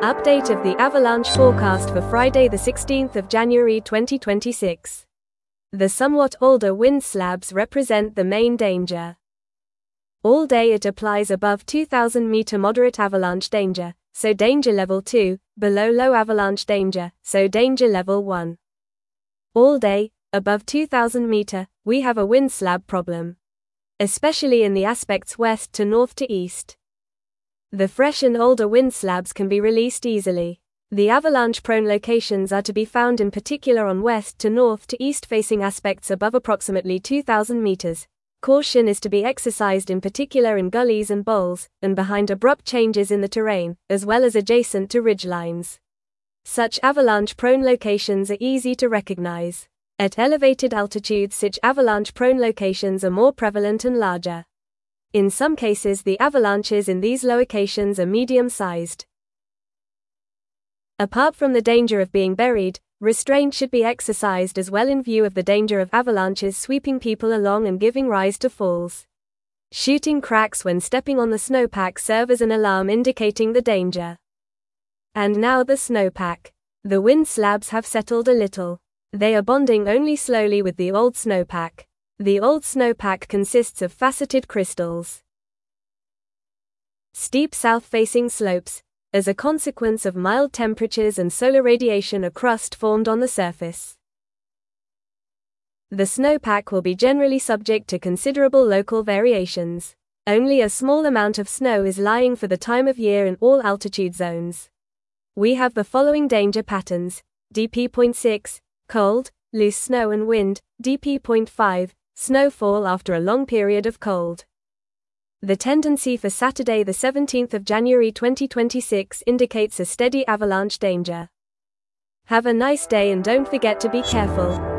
Update of the avalanche forecast for Friday the 16th of January 2026. The somewhat older wind slabs represent the main danger. All day it applies above 2000 meter moderate avalanche danger, so danger level 2, below low avalanche danger, so danger level 1. All day, above 2000 meter, we have a wind slab problem. Especially in the aspects west to north to east. The fresh and older wind slabs can be released easily. The avalanche-prone locations are to be found in particular on west to north to east facing aspects above approximately 2000 meters. Caution is to be exercised in particular in gullies and bowls, and behind abrupt changes in the terrain, as well as adjacent to ridgelines. Such avalanche-prone locations are easy to recognize. At elevated altitudes such avalanche-prone locations are more prevalent and larger. In some cases the avalanches in these locations are medium-sized. Apart from the danger of being buried, restraint should be exercised as well in view of the danger of avalanches sweeping people along and giving rise to falls. Shooting cracks when stepping on the snowpack serve as an alarm indicating the danger. And now the snowpack. The wind slabs have settled a little. They are bonding only slowly with the old snowpack. The old snowpack consists of faceted crystals. Steep south-facing slopes. As a consequence of mild temperatures and solar radiation, a crust formed on the surface. The snowpack will be generally subject to considerable local variations. Only a small amount of snow is lying for the time of year in all altitude zones. We have the following danger patterns: DP.6, cold, loose snow and wind, DP.5, snowfall after a long period of cold. The tendency for Saturday the 17th of January 2026 indicates a steady avalanche danger. Have a nice day and don't forget to be careful.